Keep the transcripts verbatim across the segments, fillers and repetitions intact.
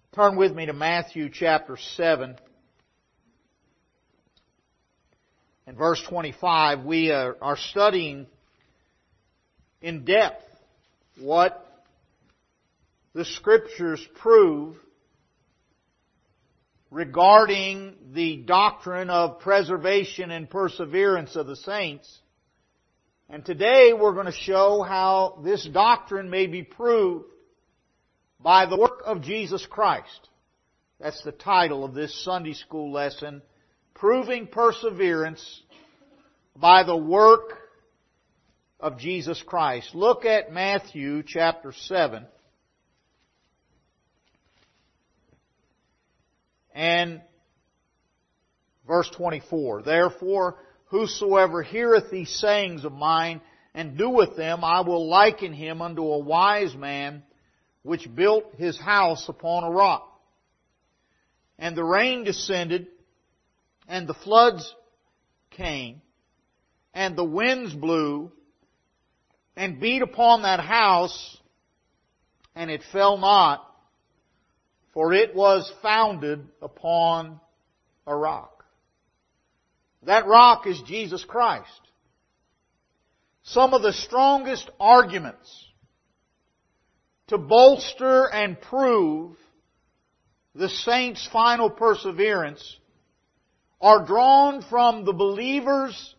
Turn with me to Matthew chapter seven. In verse twenty-five, we are, are studying in depth what the Scriptures prove regarding the doctrine of preservation and perseverance of the saints. And today we're going to show how this doctrine may be proved by the work of Jesus Christ. That's the title of this Sunday school lesson, Proving Perseverance by the Work of Jesus Christ. Look at Matthew chapter seven. And verse twenty-four. Therefore, whosoever heareth these sayings of mine, and doeth them, I will liken him unto a wise man, which built his house upon a rock. And the rain descended, and the floods came, and the winds blew, and beat upon that house, and it fell not, for it was founded upon a rock. That rock is Jesus Christ. Some of the strongest arguments to bolster and prove the saints' final perseverance are drawn from the believer's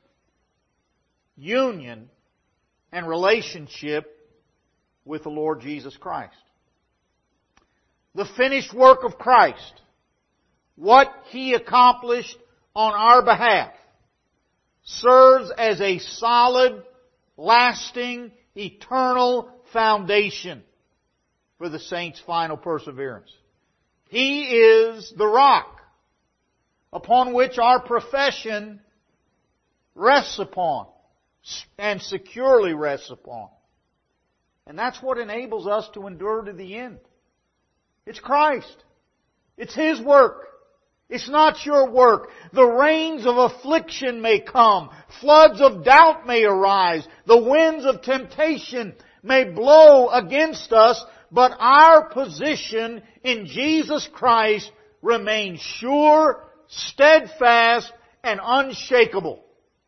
union and relationship with the Lord Jesus Christ. The finished work of Christ, what He accomplished on our behalf, serves as a solid, lasting, eternal foundation for the saints' final perseverance. He is the rock upon which our profession rests upon and securely rests upon. And that's what enables us to endure to the end. It's Christ. It's His work. It's not your work. The rains of affliction may come. Floods of doubt may arise. The winds of temptation may blow against us. But our position in Jesus Christ remains sure, steadfast, and unshakable.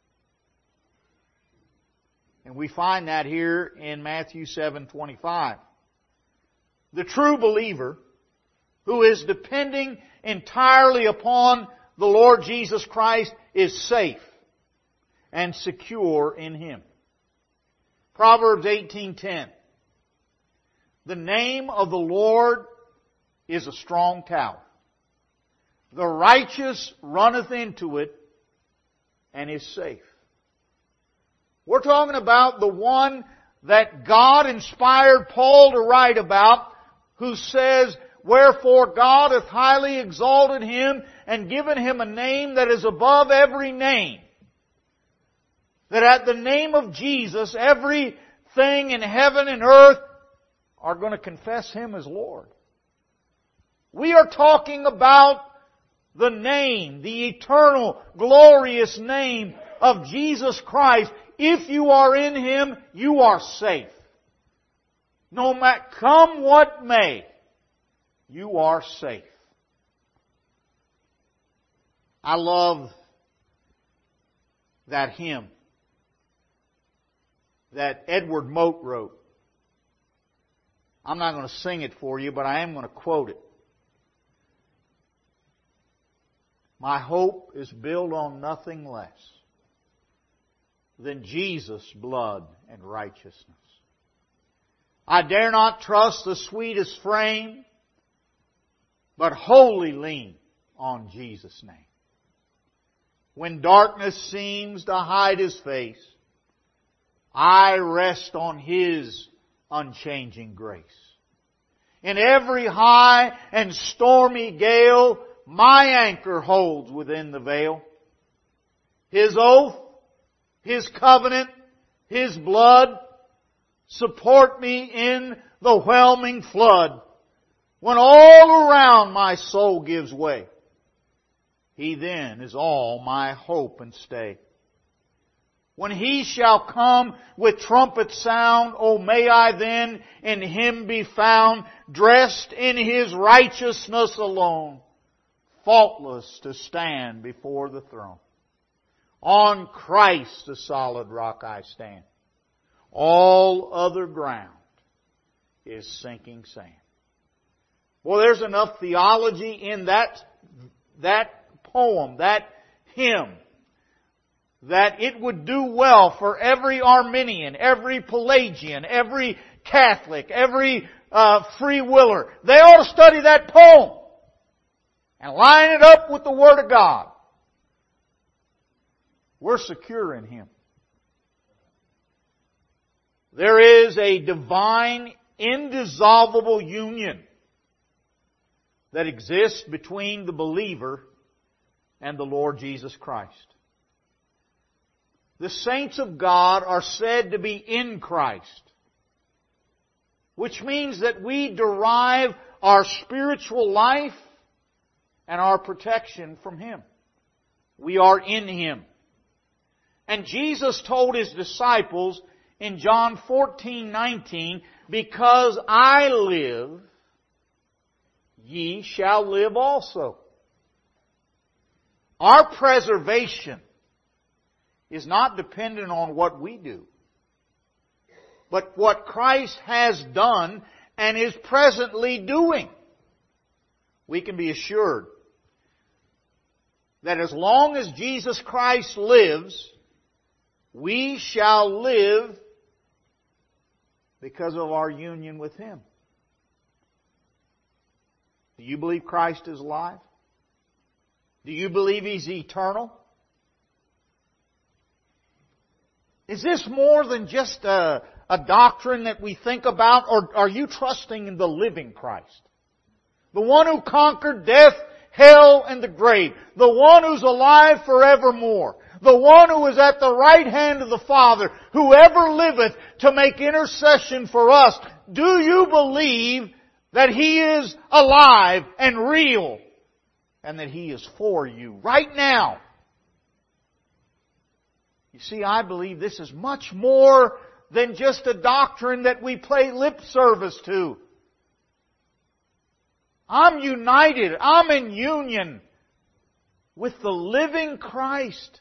And we find that here in Matthew seven twenty-five. The true believer, who is depending entirely upon the Lord Jesus Christ, is safe and secure in Him. Proverbs eighteen ten. The name of the Lord is a strong tower. The righteous runneth into it and is safe. We're talking about the one that God inspired Paul to write about, who says, wherefore God hath highly exalted Him and given Him a name that is above every name. That at the name of Jesus, everything in heaven and earth are going to confess Him as Lord. We are talking about the name, the eternal, glorious name of Jesus Christ. If you are in Him, you are safe. No matter, come what may, you are safe. I love that hymn that Edward Mote wrote. I'm not going to sing it for you, but I am going to quote it. My hope is built on nothing less than Jesus' blood and righteousness. I dare not trust the sweetest frame, but wholly lean on Jesus' name. When darkness seems to hide His face, I rest on His unchanging grace. In every high and stormy gale, my anchor holds within the veil. His oath, His covenant, His blood support me in the whelming flood. When all around my soul gives way, He then is all my hope and stay. When He shall come with trumpet sound, O may I then in Him be found, dressed in His righteousness alone, faultless to stand before the throne. On Christ the solid rock I stand. All other ground is sinking sand. Well, there's enough theology in that, that poem, that hymn, that it would do well for every Arminian, every Pelagian, every Catholic, every uh, free willer. They ought to study that poem and line it up with the Word of God. We're secure in Him. There is a divine, indissoluble union that exists between the believer and the Lord Jesus Christ. The saints of God are said to be in Christ, which means that we derive our spiritual life and our protection from Him. We are in Him. And Jesus told His disciples in John fourteen nineteen, because I live, ye shall live also. Our preservation is not dependent on what we do, but what Christ has done and is presently doing. We can be assured that as long as Jesus Christ lives, we shall live because of our union with Him. Do you believe Christ is alive? Do you believe He's eternal? Is this more than just a, a doctrine that we think about, or are you trusting in the living Christ? The one who conquered death, hell, and the grave. The one who's alive forevermore. The one who is at the right hand of the Father, who ever liveth to make intercession for us. Do you believe that He is alive and real and that He is for you right now? You see, I believe this is much more than just a doctrine that we pay lip service to. I'm united. I'm in union with the living Christ.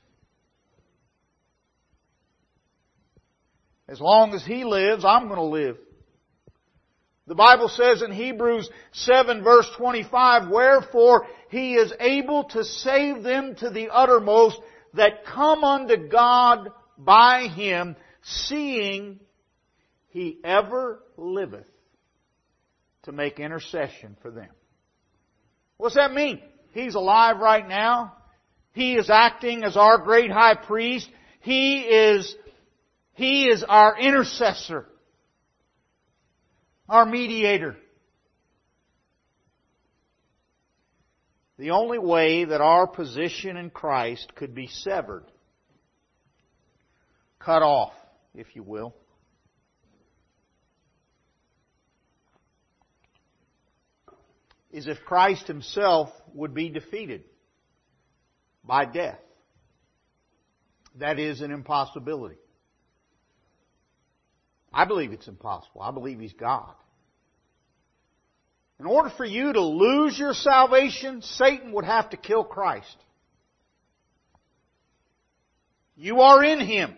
As long as He lives, I'm going to live. The Bible says in Hebrews seven verse twenty-five, wherefore He is able to save them to the uttermost that come unto God by Him, seeing He ever liveth to make intercession for them. What's that mean? He's alive right now. He is acting as our great high priest. He is, He is our intercessor, our mediator. The only way that our position in Christ could be severed, cut off, if you will, is if Christ Himself would be defeated by death. That is an impossibility. I believe it's impossible. I believe He's God. In order for you to lose your salvation, Satan would have to kill Christ. You are in Him.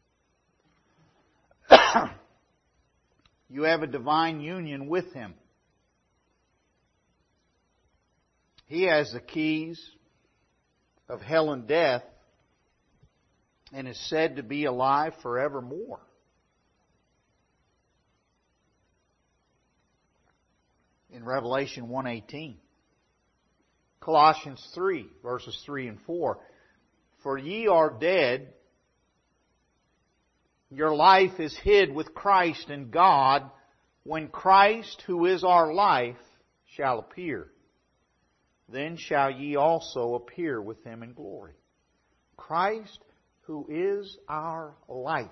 You have a divine union with Him. He has the keys of hell and death and is said to be alive forevermore. In Revelation one eighteen. Colossians three, verses three and four. For ye are dead, your life is hid with Christ in God, when Christ, who is our life, shall appear. Then shall ye also appear with Him in glory. Christ, who is our life.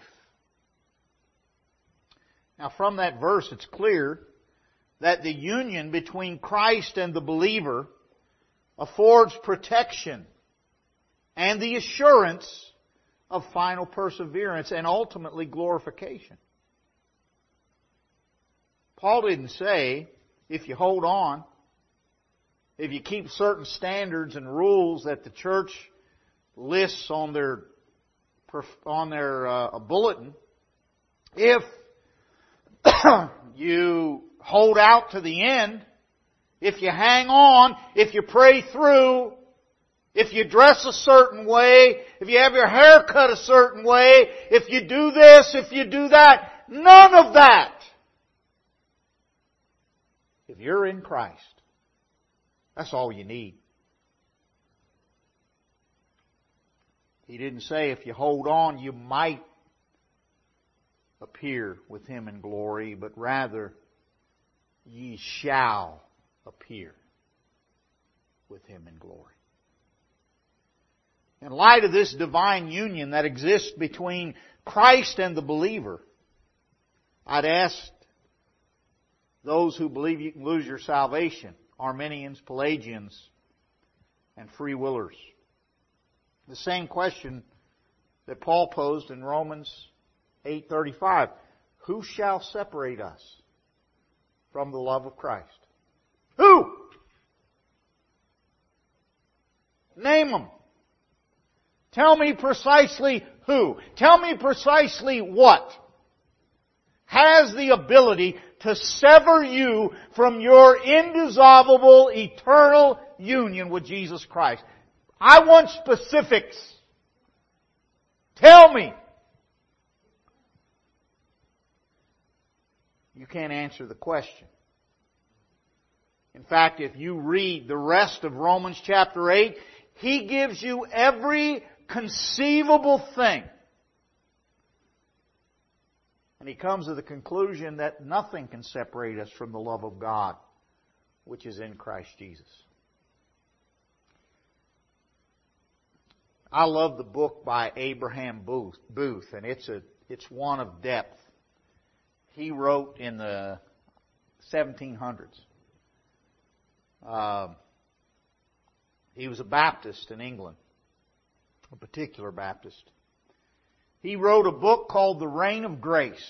Now from that verse it's clear that the union between Christ and the believer affords protection and the assurance of final perseverance and ultimately glorification. Paul didn't say, if you hold on, if you keep certain standards and rules that the church lists on their on their uh, bulletin, if you hold out to the end, if you hang on, if you pray through, if you dress a certain way, if you have your hair cut a certain way, if you do this, if you do that, none of that. If you're in Christ, that's all you need. He didn't say if you hold on, you might appear with Him in glory, but rather, ye shall appear with Him in glory. In light of this divine union that exists between Christ and the believer, I'd ask those who believe you can lose your salvation, Arminians, Pelagians, and free willers, the same question that Paul posed in Romans eight thirty-five. Who shall separate us from the love of Christ? Who? Name them. Tell me precisely who. Tell me precisely what has the ability to sever you from your indissoluble, eternal union with Jesus Christ. I want specifics. Tell me. You can't answer the question. In fact, if you read the rest of Romans chapter eight, he gives you every conceivable thing. And he comes to the conclusion that nothing can separate us from the love of God, which is in Christ Jesus. I love the book by Abraham Booth, Booth, and it's a it's one of depth. He wrote in the seventeen hundreds. Uh, he was a Baptist in England, a particular Baptist. He wrote a book called The Reign of Grace.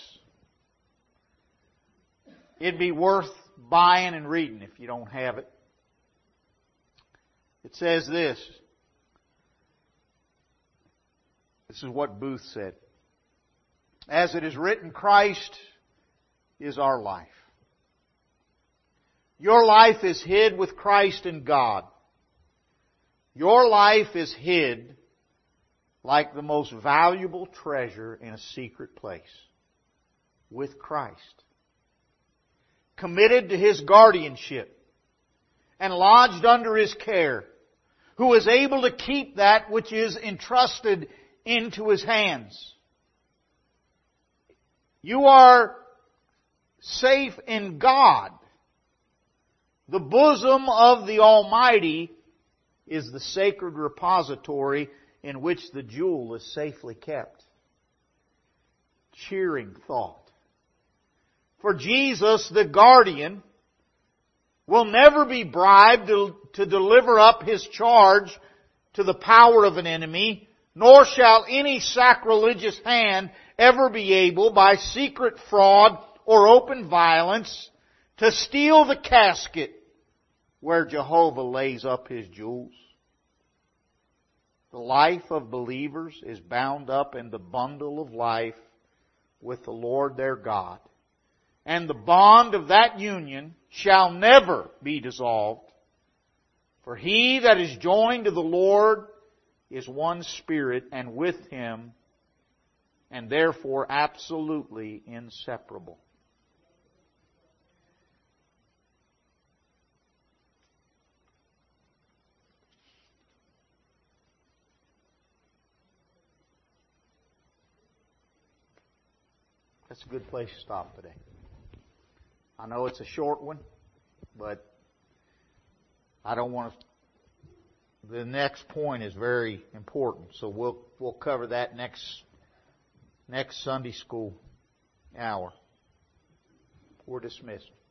It'd be worth buying and reading if you don't have it. It says this. This is what Booth said. As it is written, Christ is our life. Your life is hid with Christ in God. Your life is hid like the most valuable treasure in a secret place with Christ. Committed to His guardianship and lodged under His care, who is able to keep that which is entrusted into His hands. You are safe in God. The bosom of the Almighty is the sacred repository in which the jewel is safely kept. Cheering thought. For Jesus, the guardian, will never be bribed to, to deliver up His charge to the power of an enemy, nor shall any sacrilegious hand ever be able, by secret fraud or open violence, to steal the casket where Jehovah lays up His jewels. The life of believers is bound up in the bundle of life with the Lord their God. And the bond of that union shall never be dissolved. For he that is joined to the Lord is one spirit, and with Him, and therefore absolutely inseparable. That's a good place to stop today. I know it's a short one, but I don't want to. The next point is very important, so we'll we'll cover that next next Sunday school hour. We're dismissed.